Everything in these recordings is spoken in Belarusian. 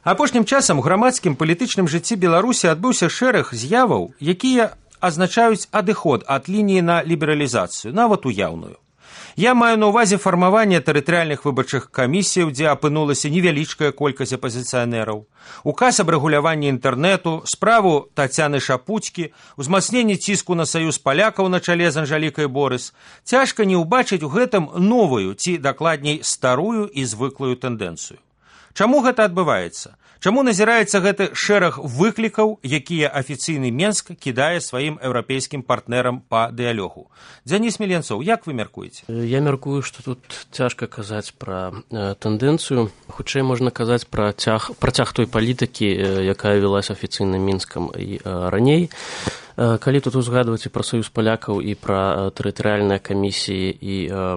Апошнім часам у грамадскім палітычным жыцці Беларусі адбыўся шэраг з'яваў, якія азначаюць адыход ад лініі на лібералізацыю, нават уяўную. Я маю на ўвазе фармаванне тэрытарыяльных выбарчых камісіяў, дзе апынулася невялічкая колькасць апазіцыянераў, указ аб рэгуляванні інтэрнэту, справу Тацяны Шапуцькі, узмацненне ціску на саюз палякаў на чале з Анжалікай Борыс. Цяжка не ўбачыць у гэтым новую, ці дакладней старую і звыклую тэндэнцыю. Чаму гэта адбываецца? Чаму назіраецца гэты шэраг выклікаў, якія афіцыйны Менск кідае сваім еўрапейскім партнерам па дыялогу? Дзяніс Міленцоў, як вы мяркуеце? Я мяркую, што тут цяжка казаць пра тэндэнцыю. Хутчэй можна казаць пра цяг той палітыкі, якая вялася афіцыйным Мінскам і раней. Калі тут узгадваць і пра саюз палякаў, і пра тэрытарыяльныя камісіі, і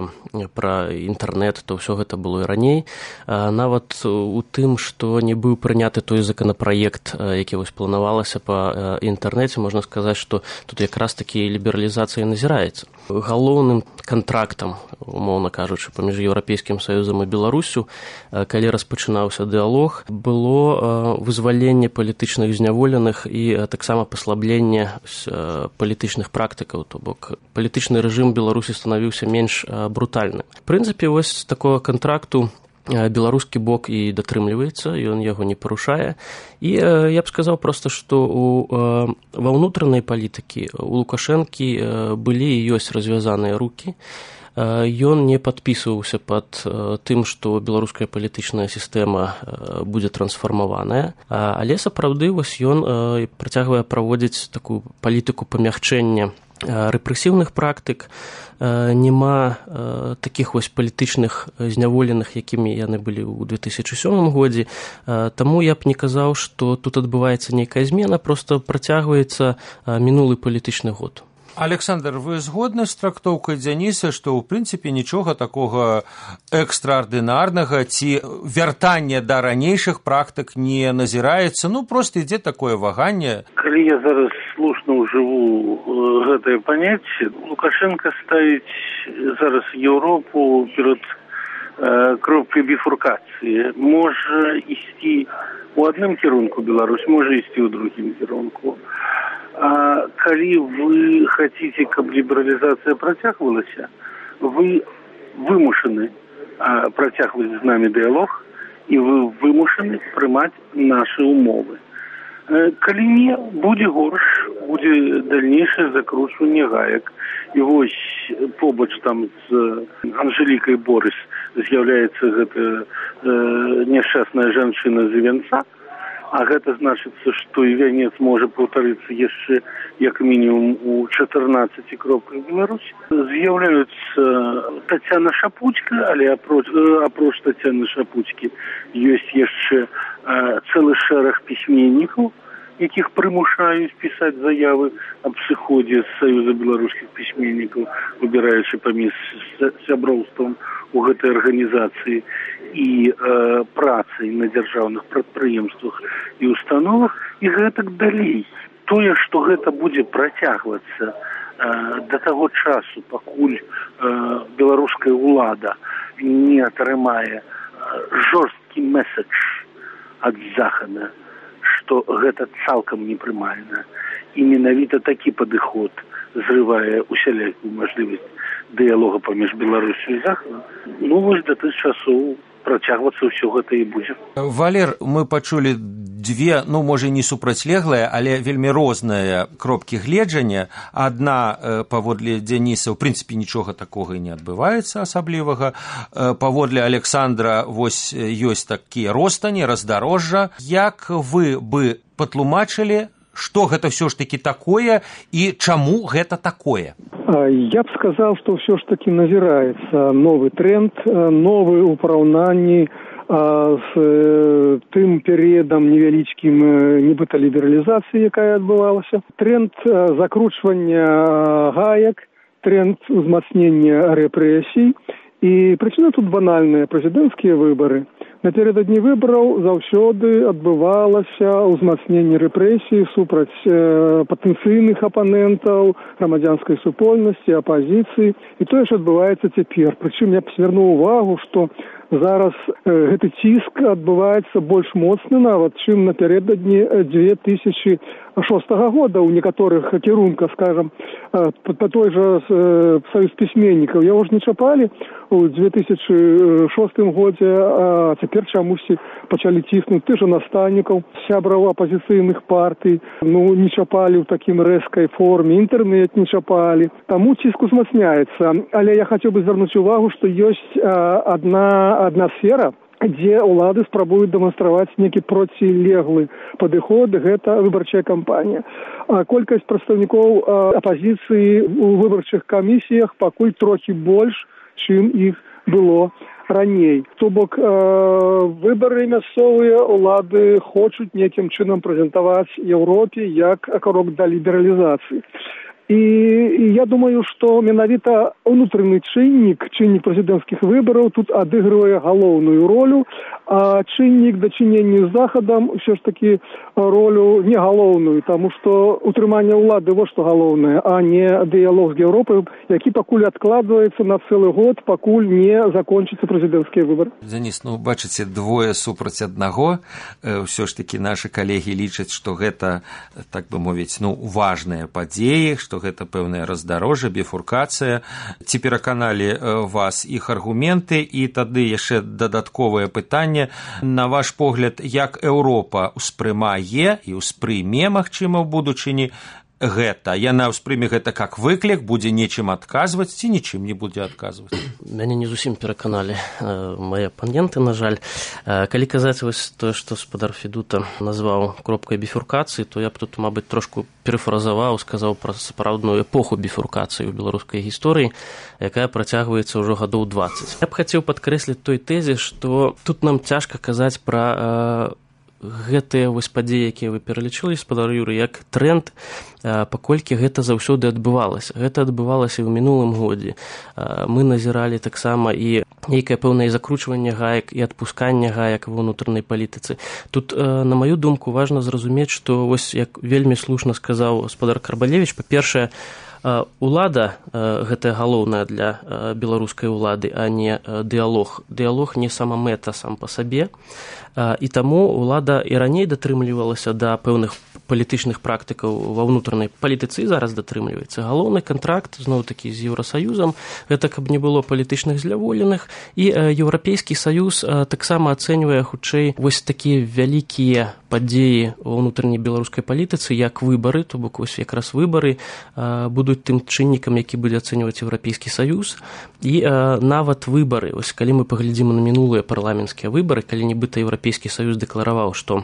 пра інтэрнэт, то ўсё гэта было і раней. Нават у тым, што не быў прыняты той законапраект, які вось планавалася па інтэрнэце, можна сказаць, што тут якраз такі лібералізацыя назіраецца. Галоўным кантрактам, умоўна кажучы, паміж Еўрапейскім Саюзам і Беларусю, калі распачынаўся дыялог, было вызваленне палітычных зняволеных і таксама паслабленне палітычных практыкаў, то бок палітычны рэжым Беларусі станавіўся менш брутальным. В прынцыпе, вось такога кантракту беларускі бок і датрымліваецца, ён яго не парушае. І я б сказаў проста, што ва ўнутранай палітыкі у Лукашэнкі былі і ёсць развязаныя рукі. Ён не падпісваўся пад тым, што беларуская палітычная сістэма будзе трансфармаваная, але сапраўды вось ён працягвае праводзіць такую палітыку памягчэння рэпрэсіўных практык, няма такіх вось палітычных зняволеных, якімі яны былі ў 2007 годзе. Таму я б не казаў, што тут адбываецца нейкая змена, проста працягваецца мінулы палітычны год. Александр, вы згодны з трактоўкай Дзяніса, што ў прынцыпе нічога такога экстраардынарнага ці вяртання да ранейшых практык не назіраецца, проста ідзе такое ваганне? Калі я зараз слушна ўжыву гэтае паняцце, Лукашенко ставіць зараз Еўропу перад кропкай біфуркацыі. Можа ісці ў адным кірунку Беларусь, можа ісці ў другім кірунку. А калі вы хаціце, каб лібералізацыя працягвалася, вы вымушаны працягваць з намі дыялог, і вы вымушаны прымаць нашы умовы. Калі не, будзе горш, будзе дальнейшае закручванне гаек. І вось побач там з Анжелікай Борыс з'яўляецца гэта няшчасная жанчына з вянца, а гэта значыцца, што і вянец можа паўтарыцца яшчэ як мінімум у 14 кропках Беларусі. З'яўляюцца Тацяна Шапуцька, але апроч Тацяны Шапуцькі ёсць яшчэ цэлы шэраг пісьменнікаў, якіх прымушаюць пісаць заявы аб сыходзе з Саюза беларускіх пісьменнікаў, выбіраючы паміж сяброўствам у гэтай арганізацыі і працай на дзяржаўных прадпрыемствах і установах, і гэтак далей. Тое, што гэта будзе працягвацца да таго часу, пакуль беларуская ўлада не атрымае жорсткі меседж ад захада, што гэта цалкам непрымальна. І менавіта такі падыход зрывае усялякую мажлівасць дыялога паміж Беларусю і Захадам. Вось да тых часоў працягвацца ўсё гэта і будзе. Валер, мы пачулі дзве, можа, не супрацьлеглыя, але вельмі розныя кропкі гледжання. Адна паводле Дзяніса, ў прынцыпе, нічога такога і не адбываецца асаблівага. Паводле Александра вось ёсць такія ростані, раздарожжа. Як вы бы патлумачылі, што гэта ўсё ж такі такое і чаму гэта такое? Я б сказаў, што ўсё ж такі назіраецца новы тренд, новы ў параўнанні з тым перыядам невялічкім нібыта лібералізацыі, якая адбывалася. Тренд закручвання гаек, тренд узмацнення рэпрэсій. І прычына тут банальная, прэзідэнцкія выбары. Напярэдадні выбараў заўсёды адбывалася ўзмацненне рэпрэсій супраць патэнцыйных апанентаў, грамадзянскай супольнасці, апазіцыі. І тое ж адбываецца цяпер. Прычым я б звярнуў увагу, што зараз гэты ціск адбываецца больш моцны нават, чым напярэдадні 2006 года ў некаторых кірунках, скажам, па той жа саюз пісьменнікаў. Яго ж не чапалі ў 2006 годзе, а цяпер чамусьці пачалі ціснуць ты ж настаўнікаў, сябраў апазіцыйных партый, не чапалі ў такім рэзкай форме, інтэрнэт не чапалі. Таму ціск узмацняецца. Але я хацеў бы звярнуць увагу, што ёсць адна сфера, дзе ўлады спрабуюць дэманстраваць нейкі процілеглы падыход, гэта выбарчая кампанія. Колькасць прадстаўнікоў апазіцыі ў выбарчых камісіях пакуль трохі больш, чым іх было раней. То бок выбары мясцовыя ўлады хочуць нейкім чынам прэзентаваць Еўропе як крок да лібералізацыі. І я думаю, што менавіта ўнутраны чыннік прэзідэнцкіх выбараў тут адыгрывае галоўную ролю, а чыннік дачынення з захадам ўсё ж такі ролю не галоўную, таму што утрыманне ўлады вот што галоўнае, а не дыялог з Еўропай, які пакуль адкладваецца на цэлы год, пакуль не закончыцца прэзідэнцкія выбары. Дзяніс, бачыце, двое супраць аднаго. Ўсё ж такі нашы калегі лічаць, што гэта, так бы мовіць, важныя падзеі, што гэта пэўная раздарожжа, біфуркацыя. Ці пераканалі вас іх аргументы? І тады яшчэ дадатковае пытанне. На ваш погляд, як Еўропа ўспрымае і ўспрыме, магчыма, ў будучыні гэта? Яна ўспрыме гэта як выклік, будзе нечым адказваць ці нічым не будзе адказваць? Мяне не зусім пераканалі мае апаненты, на жаль. Калі казаць вось тое, што спадар Федута назваў кропкай біфуркацыі, то я б тут, мабыць, трошку перефразаваў, сказаў пра сапраўдную эпоху біфуркацыі ў беларускай гісторыі, якая працягваецца ўжо гадоў 20. Я б хацеў падкрэсліць той тэзе, што тут нам цяжка казаць пра гэтыя вось падзеі, якія вы пералічылі, спадар Юрый, як тренд, паколькі гэта заўсёды адбывалася. Гэта адбывалася і ў мінулым годзе. Мы назіралі таксама і нейкае пэўнае закручванне гаек і адпусканне гаек ва ўнутранай палітыцы. Тут, на маю думку, важна зразумець, што вось, як вельмі слушна сказаў спадар Карбалевіч, па-першае, улада гэтая галоўная для беларускай улады, а не дыялог. Дыялог не сама мэта сам па сабе, і таму улада і раней датрымлівалася да пэўных палітычных практыкаў ва ўнутранай палітыцы, зараз датрымліваецца. Галоўны кантракт, зноў-такі, з Еўрасаюзам, гэта каб не было палітычных зляволеных, і Еўрапейскі саюз таксама ацэньвае хутчэй вось такія вялікія падзеі ва ўнутранай беларускай палітыцы, як выбары, то бок вось якраз выбары будуць тым чыннікам, які будзе ацэньваць Еўрапейскі саюз, і нават выбары, вось калі мы паглядзім на мінулыя парламенцкія выбары, калі нібыта Еўрапейскі саюз дэклараваў, што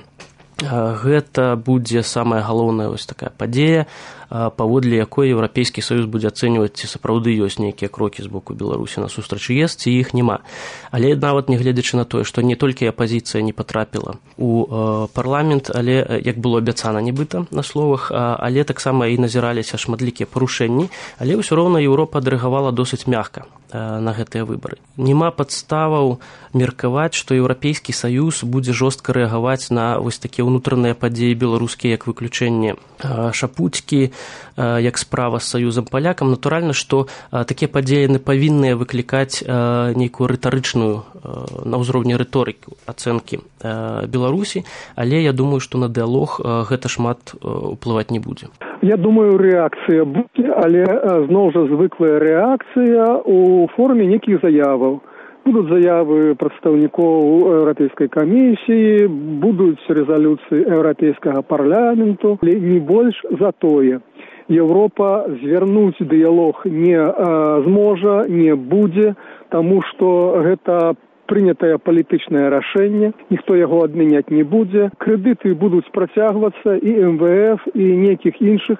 гэта будзе самая галоўная вось такая падзея, паводле якой Еўрапейскі саюз будзе ацэньваць, ці сапраўды ёсць нейкія крокі з боку Беларусі насустрач ЕС, ці іх няма. Але нават нягледзячы на тое, што не толькі апазіцыя не патрапіла у парламент, але як было абяцана нібыта на словах, але таксама і назіраліся шматлікія парушэнні, але ўсё роўна Еўропа адрэагавала досыць мякка на гэтыя выбары. Нема падставаў меркаваць, што Еўрапейскі саюз будзе жорстка рэагаваць на вось такія ўнутраныя падзеі беларускія, як выключэнне Шапуцькі, як справа з саюзам палякам. Натуральна, што такія падзеі не павінны выклікаць нейкую рытарычную на ўзроўні рыторыкі ацэнкі Беларусі, але я думаю, што на дыялог гэта шмат уплываць не будзе. Я думаю, рэакцыя будзе, але зноў жа звыклая рэакцыя у форме нейкіх заяваў. Будуць заявы прадстаўнікоў Еўрапейскай камісіі, будуць рэзалюцыі Еўрапейскага парламенту, але не больш за тое. Еўропа звярнуць дыялог не зможа, не будзе, таму што гэта прынятае палітычнае рашэнне, ніхто яго адмяняць не будзе. Крэдыты будуць працягвацца і МВФ, і нейкіх іншых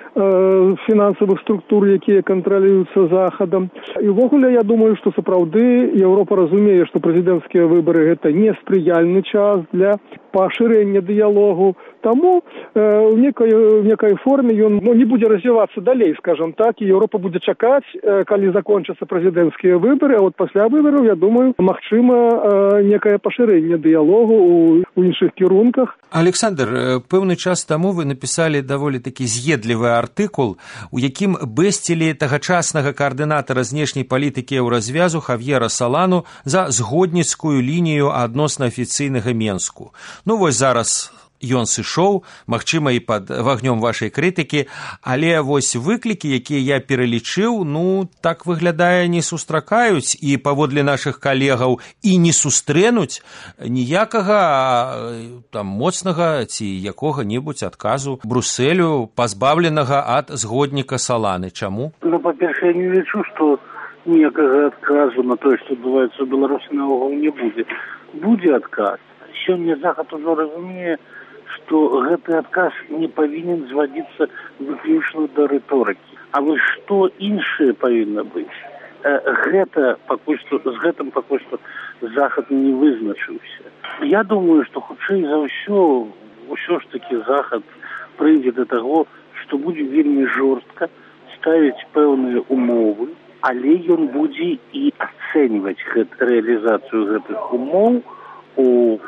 фінансавых структур, якія кантралююцца Захадам. І ўвогуле, я думаю, што сапраўды Еўропа разумее, што прэзідэнцкія выбары гэта не спрыяльны час для пашырэння дыялогу. Таму в некай форме ён не будзе развівацца далей, скажем так, і Еўропа будзе чакаць, калі закончацца прэзідэнцкія выбары, а от пасля выбараў, я думаю, магчыма некае пашырэнне дыялогу у іншых кірунках. Александр, пэўны час таму вы напісалі даволі такі з'едлівы артыкул, у якім бэсцілі тагачаснага каардынатара знешняй палітыкі еўразвязу Хавьера Салану за згодніцкую лінію адносна афіцыйнага Менску. Ну вось зараз ён сышоў, магчыма, і пад вагнём вашай крытыкі, але вось выклікі, якія я пералічыў, ну, так выглядае, не сустракаюць і паводле нашых калегаў і не сустрэнуць ніякага там моцнага ці якога-небудзь адказу Брусэлю, пазбаўленага ад згодніка Саланы. Чаму? Ну, па-першае, я не лічу, што ніякага адказу на тое, што адбываецца ў Беларусі, наогул не будзе. Будзе адказ. Сёння Захад ужо разумее, што гэты адказ не павінен звадзіцца выключна да рыторыкі. А вось што іншае павінна быць? З гэтым пакуль што Захад не вызначыўся. Я думаю, што хутчэй за ўсё ж такі Захад прыйдзе да таго, што будзе вельмі жорстка ставіць пэўныя умовы, але ён будзе і ацэньваць рэалізацыю гэтых умоў у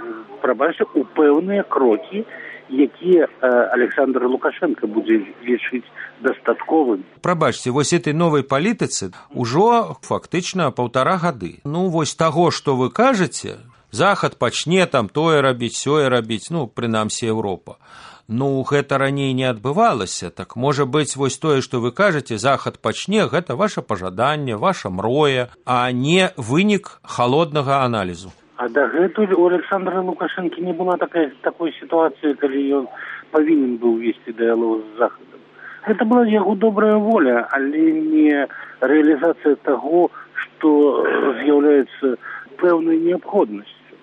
пэўныя крокі, якія Александр Лукашенко будзе лічыць дастатковым. Прабачце, вось этой новай палітыцы ўжо фактычна 1,5 гады. Ну, вось таго, што вы кажаце, Захад пачне там тое рабіць, сёе рабіць, ну, прынамсі Еўропа. Ну, гэта раней не адбывалася, так можа быць вось тое, што вы кажаце, Захад пачне, гэта ваша пажаданне, ваша мроя, а не вынік халоднага аналізу. А дагэтуль у Александра Лукашенко не была такой сітуацыі, калі ён павінен быў весці дыялог з Захадам. Гэта была яго добрая воля, але не рэалізацыя таго, што з'яўляецца пэўнай неабходнасцю.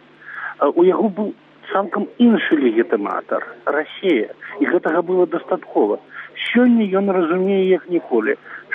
У яго быў цалкам іншы легітыматар – Расія, і гэтага было дастаткова. Сёння ён разумее як ніколі,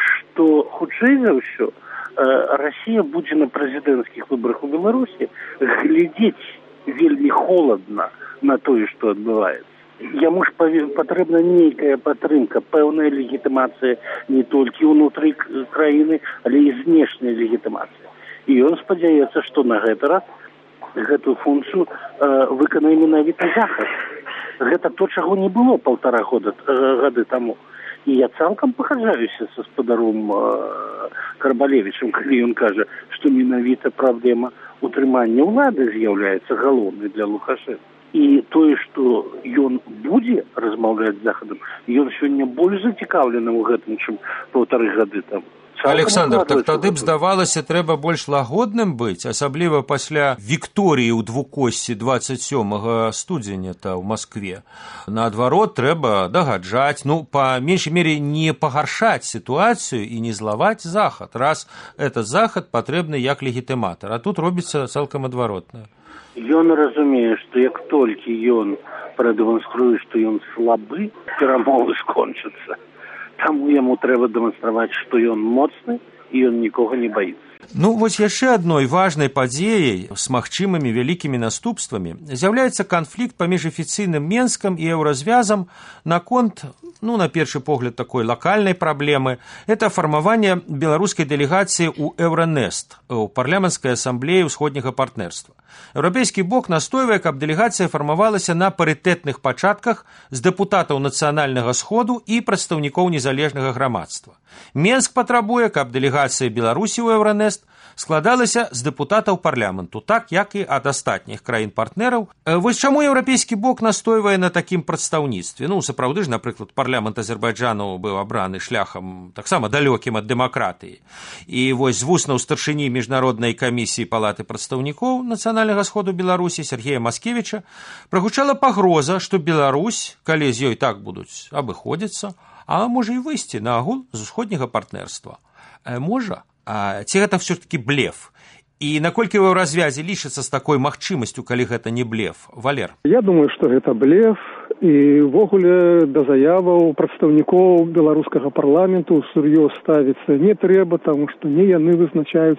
што хутчэй за ўсё Расія будзе на прэзідэнцкіх выбарах у Беларусі глядзець вельмі холадна на тое, што адбываецца. Яму ж патрэбна нейкая падтрымка, пэўная легітымацыя не толькі ўнутры краіны, але і знешняя легітымацыя. І ён спадзяецца, што на гэты раз гэтую функцыю выканае менавіта Захад. Гэта то, чаго не было 1,5 гады таму. І я цалкам пагаджаюся са спадаром Карбалевічам, калі ён кажа, што менавіта праблема утрымання ўлады з'яўляецца галоўнай для Лукашенка. І тое, што ён будзе размаўляць з Захадам, ён сёння больш зацікаўлены ў гэтым, чым 1,5 гады таму. Александр, так тады б здавалася, трэба больш лагодным быць, асабліва пасля вікторыі ў двукосці 27 студзеня ў Маскве. Наадварот, трэба дагаджаць, ну, па меншай мере не пагаршаць сітуацыю і не злаваць Захад, раз этот Захад патрэбны як легітыматар, а тут робіцца цалкам адваротнае. Ён разумее, што як толькі ён прадэманструе, што ён слабы, перамовы скончацца. Таму яму трэба дэманстраваць, што ён моцны і ён нікога не баіцца. Ну, вось яшчэ адной важнай падзеяй з магчымымі вялікімі наступствамі з'яўляецца канфлікт паміж афіцыйным Менскам і еўразвязам наконт, ну, на першы погляд, такой лакальнай праблемы. Это фармаванне беларускай дэлегацыі ў Еўранест, у парламенцкай асамблеі ўсходняга партнерства. Еўрапейскі бок настойвае, каб дэлегацыя фармавалася на парытэтных пачатках з дэпутатаў нацыянальнага сходу і прадстаўнікоў незалежнага грамадства. Менск патрабуе, каб дэлегацыя Беларусі ў Еўранест складалася з дэпутатаў парламенту, так як і ад астатніх краін-партнераў. Вось чаму еўрапейскі бок настойвае на такім прадстаўніцтве? Ну, сапраўды ж, напрыклад, парламент Азербайджану быў абраны шляхам таксама далёкім ад дэмакратыі. І вось з вуснаў старшыні міжнароднай камісіі палаты прадстаўнікоў нацыянальнага сходу Беларусі Сергея Маскевіча прагучала пагроза, што Беларусь, калі з ёй так будуць абыходзіцца, а можа і выйсці на агул з усходняга партнерства. Можа? Ці гэта ўсё-такі блеф? І наколькі вы ў развязе лічыцца з такой магчымасцю, калі гэта не блеф? Валер? Я думаю, што гэта блеф. І ўвогуле да заяваў прадстаўнікоў беларускага парламенту сур'ёз ставіцца не трэба, таму што не яны вызначаюць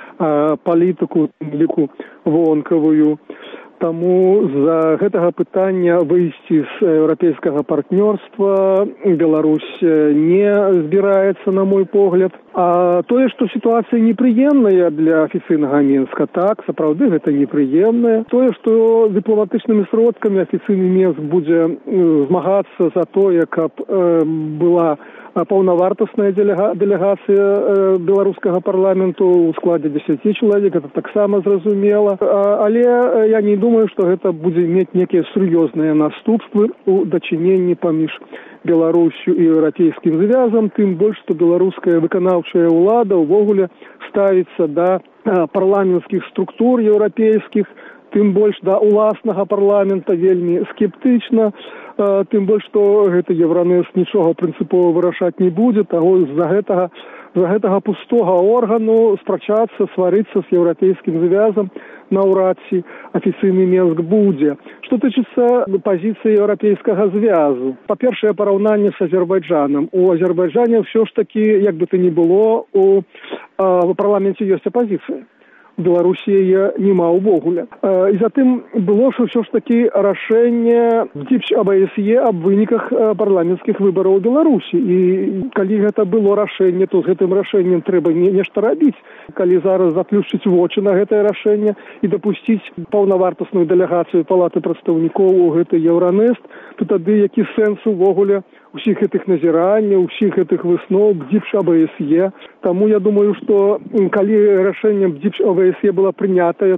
палітыку, ліку вонкавую. Таму з гэтага пытання выйсці з еўрапейскага партнёрства Беларусь не збіраецца, на мой погляд. А тое, што сітуацыя непрыемная для афіцыйнага Мінска, так, сапраўды гэта непрыемная. Тое, што дыпламатычнымі сродкамі афіцыйны Мінск будзе змагацца за тое, каб была паўнавартасная дэлегацыя беларускага парламенту ў складзе 10 чалавек, гэта таксама зразумела. Але я не думаю, што гэта будзе мець некія сур'ёзныя наступствы ў дачыненні паміж Беларусью і еўрапейскім звязам, тым больш, што беларуская выканаўчая ўлада ўвогуле ставіцца да парламенцкіх структур еўрапейскіх, тым больш да ўласнага парламента вельмі скептычна, тым больш, што гэты Евранэс нічога прынцыпова вырашаць не будзе, таго з-за гэтага пустога органу спрачацца, сварыцца з еўрапейскім звязам наўрад ці афіцыйны Мінск будзе. Што тычыцца пазіцыі еўрапейскага звязу. Па-першае, параўнанне з Азербайджанам. У Азербайджане ўсё ж такі, як бы то ні было, у парламенце ёсць апазіцыя. У Беларусі яе няма ўвогуле. І затым было ж ўсё ж такі рашэнне ДЗІП АБСЕ аб выніках парламенцкіх выбараў у Беларусі. І калі гэта было рашэнне, то з гэтым рашэннем трэба нешта рабіць. Калі зараз заплюшчыць вочы на гэтае рашэнне і дапусціць паўнавартасную дэлегацыю Палаты прадстаўнікоў у гэты Еўранэст, то тады які сэнс увогуле усіх гэтых назіранняў, усіх гэтых высноў ДЗІП АБСЕ. Таму я думаю, што калі рашэнне ДЗІП АБСЕ было прынятае,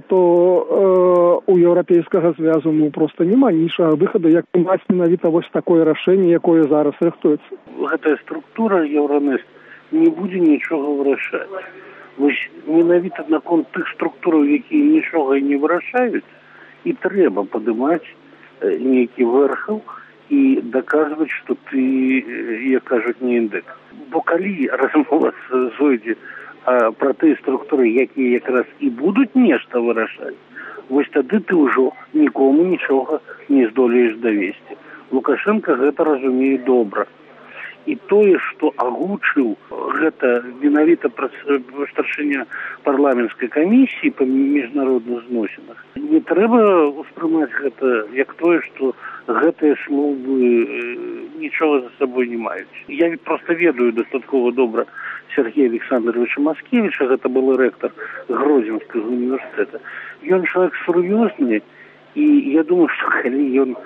то у еўрапейскага звязу проста няма іншага выхаду, як маць менавіта вось такое рашэнне, якое зараз рыхтуецца. Гэтая структура Еўранэст не будзе нічога вырашаць. Вось менавіта наконт тых структураў, якія нічога не вырашаюць, і трэба падымаць нейкі верхаў і даказваць, што ты, як кажуць, не індык. Бо калі размова зойдзе пра тыя структуры, якія якраз і будуць нешта вырашаць, вось тады ты ўжо нікому нічога не здолееш давесці. Лукашенко гэта разумее добра. І тое, што агучыў гэта менавіта старшыня парламенцкай камісіі па міжнародных зносінах, не трэба ўспрымаць гэта як тое, што гэтыя словы нічога за сабой не маюць. Я проста ведаю дастаткова добра Сергея Александровича Маскевича, гэта был рэктар Гродзенскага універсітэта. Ён чалавек сур'ёзны, і я думаю, што калі ён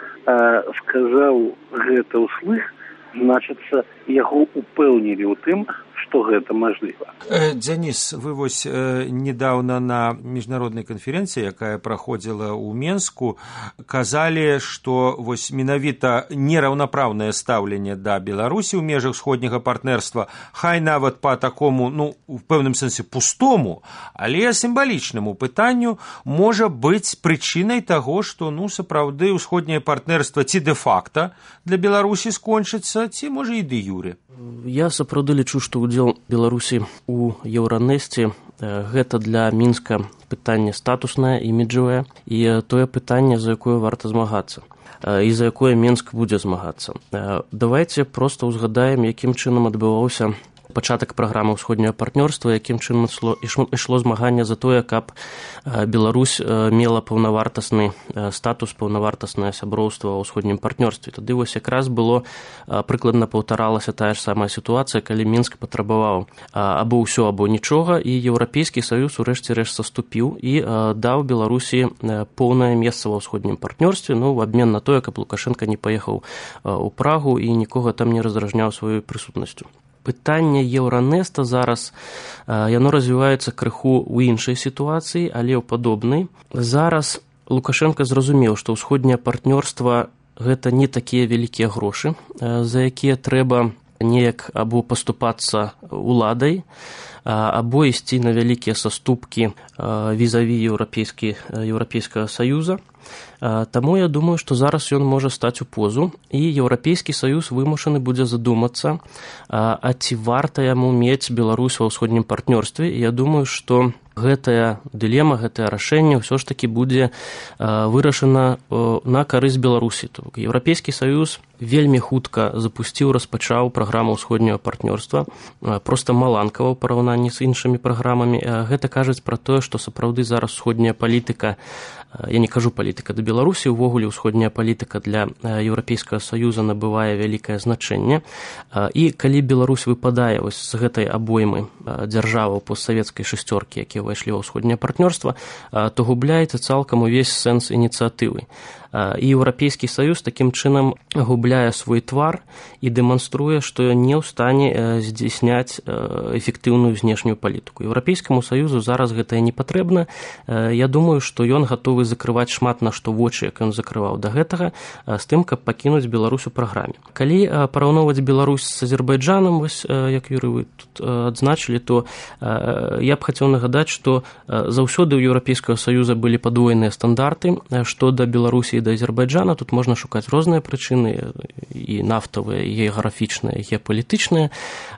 сказаў гэта ўслых, значыцца, яго упэўнілі ў тым, што гэта мажліва. Дзяніс, вы вось недаўна на міжнароднай канферэнцыі, якая праходзіла ў Менску, казалі, што вось менавіта нераўнапраўнае стаўленне да Беларусі ў межах сходняга партнерства, хай нават па такому, у пэўным сэнсе пустому, але сімвалічнаму пытанню можа быць прычынай таго, што сапраўды ўсходняе партнерства ці дэ-факта для Беларусі скончыцца, ці можа і дэ-юре. Я сапраўды лічу, што ўдзел Беларусі у Еўранэсце гэта для Мінска пытанне статуснае, іміджавае, і тое пытанне, за якое варта змагацца, і за якое Мінск будзе змагацца. Давайце проста ўзгадаем, якім чынам адбываўся пачатак праграмы ўсходняга партнёрства, якім чынам ішло змаганне за тое, каб Беларусь мела паўнавартасны статус, паўнавартаснае сяброўства ў ўсходнім партнёрстве. Тады вось якраз было прыкладна паўтаралася тая ж самая сітуацыя, калі Мінск патрабаваў або ўсё, або нічога, і Еўрапейскі саюз урэшце рэшт саступіў і даў Беларусі поўнае месца ва ўсходнім партнёрстве, в абмен на тое, каб Лукашенко не паехаў у Прагу і нікога там не разражняў сваёй прысутнасцю. Пытанне Еўранэста зараз, яно развіваецца крыху ў іншай сітуацыі, але ў падобнай. Зараз Лукашенко зразумеў, што ўсходняе партнёрства гэта не такія вялікія грошы, за якія трэба неяк або паступацца уладай, або ісці на вялікія саступкі візаві Еўрапейскага саюза. Таму я думаю, што зараз ён можа стаць у позу, і Еўрапейскі саюз вымушаны будзе задумацца, ці варта яму мець Беларусь ва ўсходнім партнёрстве. І я думаю, што гэтая дылема, гэтае рашэнне ўсё ж такі будзе вырашана на карысць Беларусі. Еўрапейскі саюз вельмі хутка распачаў праграму ўсходняга партнёрства, проста маланкава ў параўнанні з іншымі праграмамі. Гэта кажуць пра тое, што сапраўды зараз усходняя палітыка, я не кажу палітыка да Беларусі, увогуле ўсходняя палітыка для Еўрапейскага саюза набывае вялікае значэнне. І калі Беларусь выпадае вось з гэтай абоймы дзяржаваў постсавецкай шасцёркі, якія ўвайшлі ва ўсходняе партнёрства, то губляецца цалкам увесь сэнс ініцыятывы. І Еўрапейскі саюз такім чынам губляе свой твар і дэманструе, што не ў стане здзейсняць эфектыўную знешнюю палітыку. Еўрапейскаму саюзу зараз гэтае не патрэбна. Я думаю, што ён гатовы закрываць шмат на што вочы, як ён закрываў да гэтага, з тым, каб пакінуць Беларусь у праграме. Калі параўноўваць Беларусь з Азербайджанам, вось як Юрый вы тут адзначылі, то я б хацеў нагадаць, што заўсёды ў Еўрапейскага саюза былі падвойныя стандарты, што да Беларусі і да Азербайджана. Тут можна шукаць розныя прычыны, і нафтавыя, і геаграфічныя, і геапалітычныя,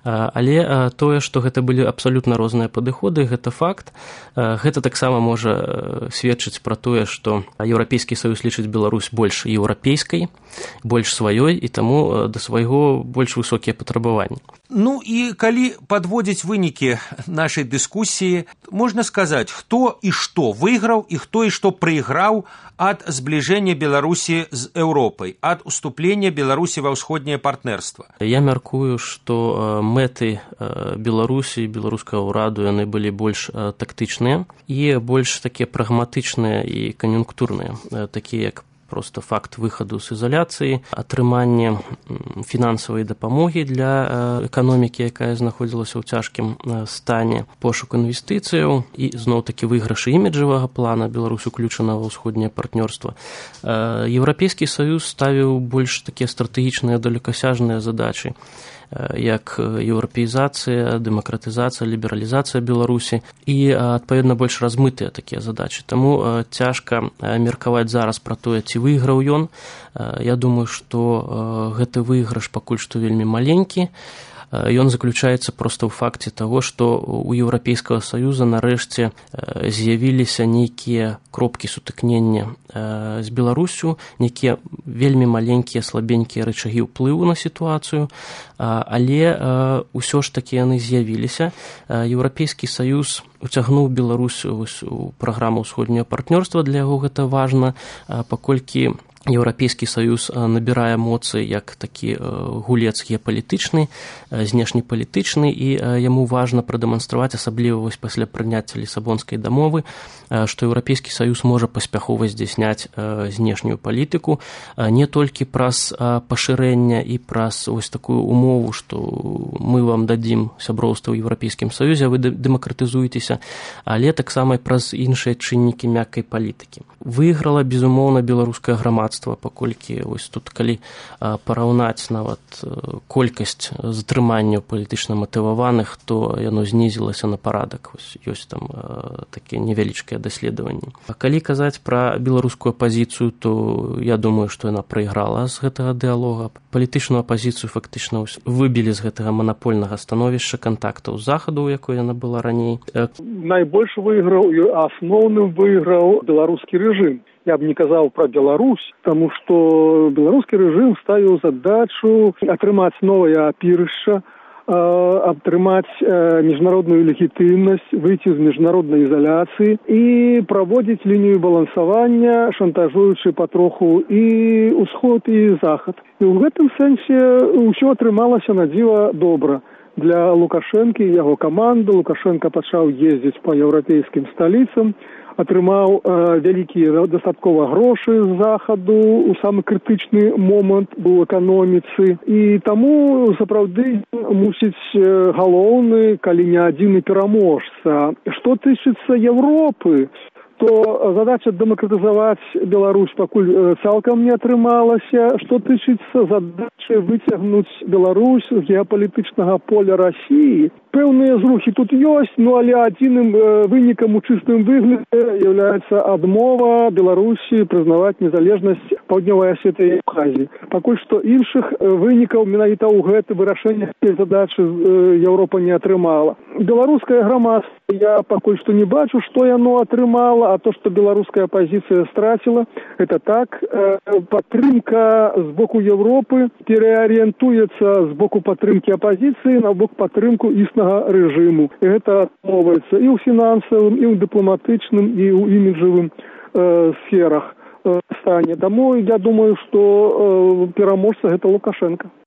але тое, што гэта былі абсалютна розныя падыходы, гэта факт. Гэта таксама можа сведчыць пра тое, што Еўрапейскі саюз лічыць Беларусь больш еўрапейскай, больш сваёй, і таму да свайго больш высокія патрабаванні. Ну і калі падводзіць вынікі нашай дыскусіі, можна сказаць, хто і што выйграў і хто і што прайграў ад збліжэння Беларусі з Еўропай, ад уступлення Беларусі ва ўсходняе партнерства. Я мяркую, што мэты Беларусі і беларускага ўраду яны былі больш тактычныя і больш такія прагматычныя і кан'юнктурныя, такія як проста факт выхаду з ізаляцыі, атрыманне фінансавай дапамогі для эканомікі, якая знаходзілася ў цяжкім стане, пошук інвестыцыяў і зноў-такі выйгрышы іміджавага плана, Беларусь уключана ва ўсходняе партнёрства. Еўрапейскі саюз ставіў больш такія стратэгічныя далекасяжныя задачы, як еўрапеізацыя, дэмакратызацыя, лібералізацыя Беларусі і, адпаведна, больш размытыя такія задачы. Таму цяжка меркаваць зараз пра тое, ці выйграў ён. Я думаю, што гэты выйгрыш пакуль што вельмі маленькі. Ён заключаецца проста ў факце таго, што у Еўрапейскага саюза нарэшце з'явіліся нейкія кропкі сутыкнення з Беларусю, нейкія вельмі маленькія, слабенькія рычагі ўплыву на сітуацыю, але ўсё ж такі яны з'явіліся. Еўрапейскі саюз уцягнуў Беларусь у праграму ўсходняга партнёрства, для яго гэта важна, паколькі Еўрапейскі саюз набірае моцы як такі гулец геапалітычны, знешнепалітычны, і яму важна прадэманстраваць, асабліва вось пасля прыняцця Лісабонскай дамовы, што Еўрапейскі саюз можа паспяхова здзяйсняць знешнюю палітыку не толькі праз пашырэнне і праз вось такую умову, што мы вам дадзім сяброўства ў Еўрапейскім саюзе, а вы дэмакратызуецеся, але таксама і праз іншыя чыннікі мяккай палітыкі. Выйграла, безумоўна, беларускае грамадства, паколькі вось тут, калі параўнаць нават колькасць затрыманняў палітычна матываваных, то яно знізілася на парадак. Вось ёсць там такія невялічкія даследаванні. А калі казаць пра беларускую апазіцыю, то я думаю, што яна прайграла з гэтага дыалога. Палітычную апазіцыю фактычна выбілі з гэтага манапольнага становішча кантактаў з захаду, у якой яна была раней. Найбольш выйграў і асноўным выйграў беларускі рэжым. Я б не казаў пра Беларусь, таму што беларускі рэжым ставіў задачу атрымаць новае апірышча, атрымаць міжнародную легітымнасць, выйти з міжнароднай ізаляцыі і праводзіць лінію балансавання, шантажуючы патроху і ўсход, і захад. І ў гэтым сэнсе ўсё атрымалася на дзіва добра. Для Лукашэнкі і яго каманды. Лукашенко пачаў ездзіць па еўрапейскім сталіцам, атрымаў вялікія дастаткова грошы з захаду у самы крытычны момант у эканоміцы. І таму сапраўды мусіць галоўны, калі не адзіны пераможца. Што тычыцца Европы, што задача дэмакратызаваць Беларусь пакуль цалкам не атрымалася. Што тычыцца задачы выцягнуць Беларусь з геапалітычнага поля Расіі, пэўныя зрухі тут ёсць, але адзіным вынікам у чыстым выглядзе з'яўляецца адмова Беларусі прызнаваць незалежнасць Паўднёвай Асетыі і Абхазіі. Пакуль што іншых вынікаў менавіта ў гэты вырашэння задачы Еўропа не атрымала. Беларускае грамадства я пакуль што не бачу, што яно атрымала, а то, што беларуская апазіцыя страціла, гэта так. Падтрымка з боку Еўропы переарыентуецца з боку падтрымкі апазіцыі на бок падтрымку існага рэжыму. І гэта атрымоўваецца і ў фінансавым, і ў дыпламатычным, і ў іміджавым сферах стане. Таму я думаю, што пераможца гэта Лукашенко.